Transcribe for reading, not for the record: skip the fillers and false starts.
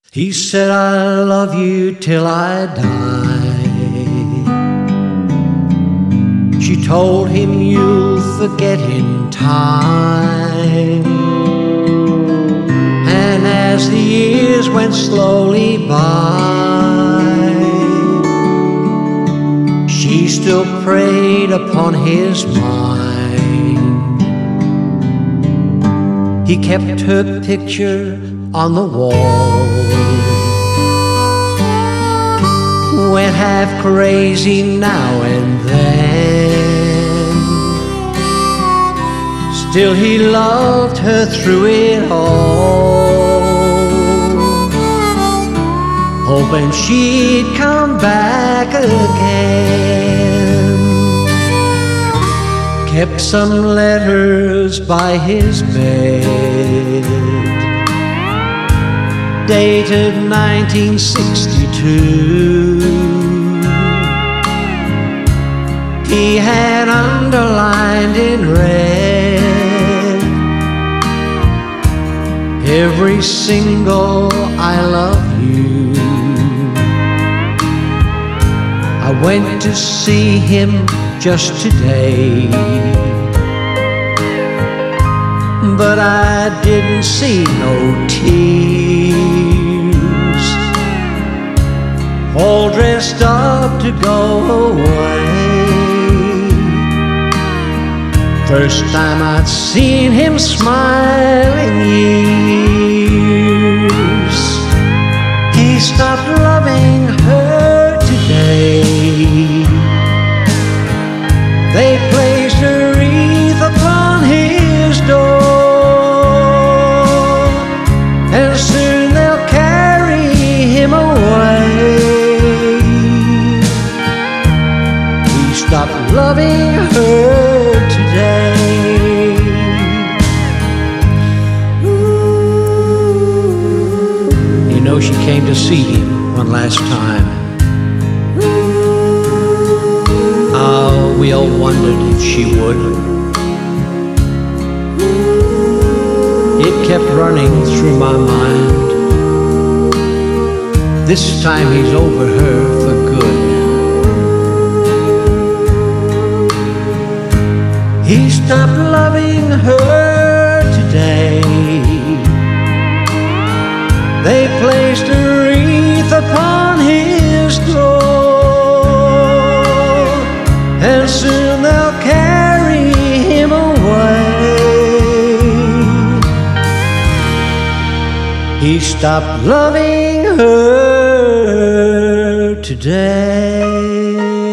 He said, I love you till I die. She told him, you'll forget in time. And as the years went slowly by, she still preyed upon his mind. He kept her picture on the wall, went half crazy now and then. Still he loved her through it all, hoping she'd come back again. Kept some letters by his bed, dated 1962. He had underlined in red every single I love you. I went to see him just today, but I didn't see no tears, all dressed up to go away. First time I'd seen him smile in years. He stopped loving her today. They placed a wreath upon his door, and soon they'll carry him away. He stopped loving her today. You know, she came to see him one last time. Oh, we all wondered if she would. It kept running through my mind. This time he's over her for good. He stopped loving her today. They placed a wreath upon his door, and soon they'll carry him away. He stopped loving her today.